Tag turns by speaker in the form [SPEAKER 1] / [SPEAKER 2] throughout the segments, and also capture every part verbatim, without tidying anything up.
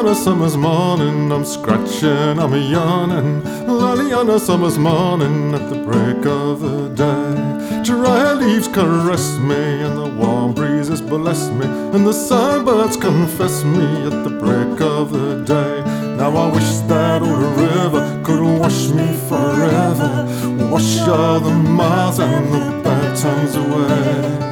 [SPEAKER 1] on a summer's morning, I'm scratching, I'm yawning. Early on a summer's morning, at the break of the day, dry leaves caress me, and the warm breezes bless me, and the sunbirds confess me at the break of the day. Now I wish that old river could wash me forever, wash all the miles and the bad times away.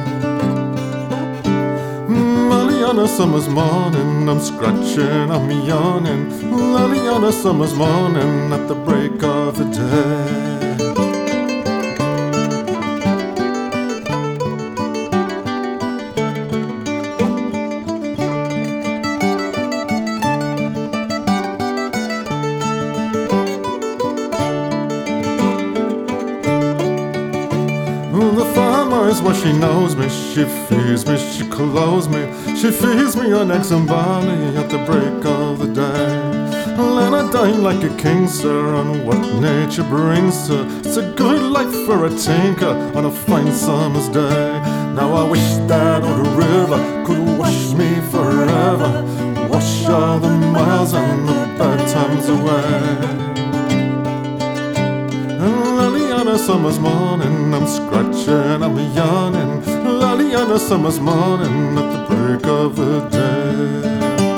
[SPEAKER 1] Early on a summer's morning, I'm scratching, I'm yawning. Early on a summer's morning, at the break of the day. The farmer is what she knows me, she feeds me, she clothes me, she feeds me on eggs and barley at the break of the day. And I dine like a king, sir, on what nature brings, sir. It's a good life for a tinker on a fine summer's day. Now I wish that old river could wash me forever, wash all the miles and the bad times away. Early on a summer's morning, I'm scratching, I'm yawning. Early on a summer's morning, at the break of the day.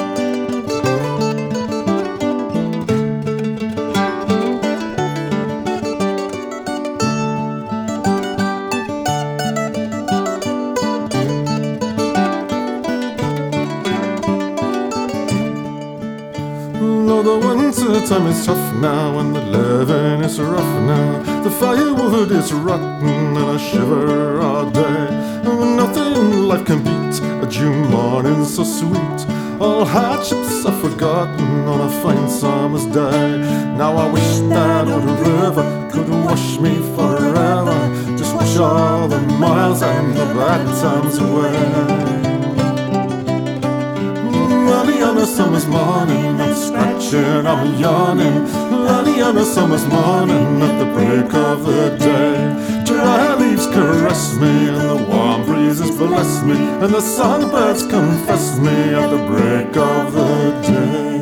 [SPEAKER 1] No, the winter time is tough now, and the living is rough now. The firewood is rotten, and I shiver all day. And nothing in life can beat a June morning so sweet. All hardships are forgotten on a fine summer's day. Now I wish that old river could wash me forever, just wash all the miles and the bad times away. Early on a summer's morning, I'm scratching, I'm yawning. Early on a summer's morning, at the break of the day, dry leaves caress me, and the warm breezes bless me, and the songbirds confess me at the break of the day.